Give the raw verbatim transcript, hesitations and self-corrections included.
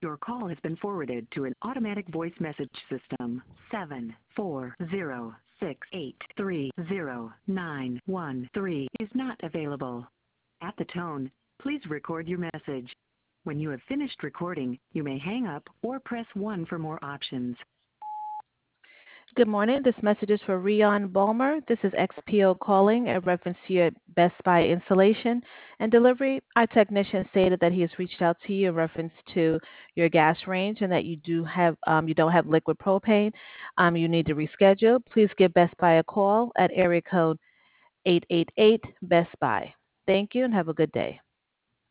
Your call has been forwarded to an automatic voice message system. Seven four zero six eight three zero nine one three is not available. At the tone, please record your message. When you have finished recording, you may hang up or press one for more options. Good morning. This message is for Rion Balmer. This is X P O calling in reference to your Best Buy installation and delivery. Our technician stated that he has reached out to you in reference to your gas range and that you do have um, you don't have liquid propane. Um, you need to reschedule. Please give Best Buy a call at area code eight eight eight Best Buy. Thank you and have a good day.